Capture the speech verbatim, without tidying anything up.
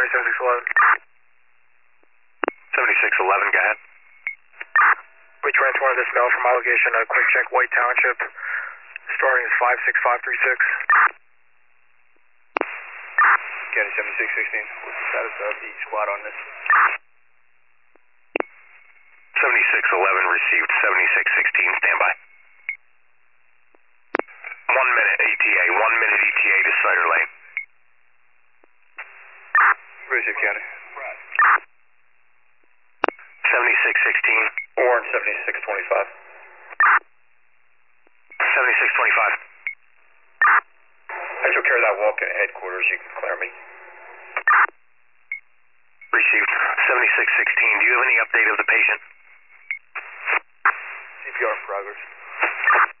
County, seventy-six eleven. seventy-six eleven, go ahead. We transported this mail from Allegation to Quick Check White Township. Starting is five six five three six. County seventy-six sixteen, what's the status of the squad on this? seventy-six eleven received, seventy-six sixteen, stand by. One minute E T A, one minute E T A to Cider Lane. Receive County. seventy-six sixteen. Orange seventy-six twenty-five. seventy-six twenty-five. I took care of that walk in headquarters, you can clear me. Received, seventy-six sixteen. Do you have any update of the patient? C P R in progress.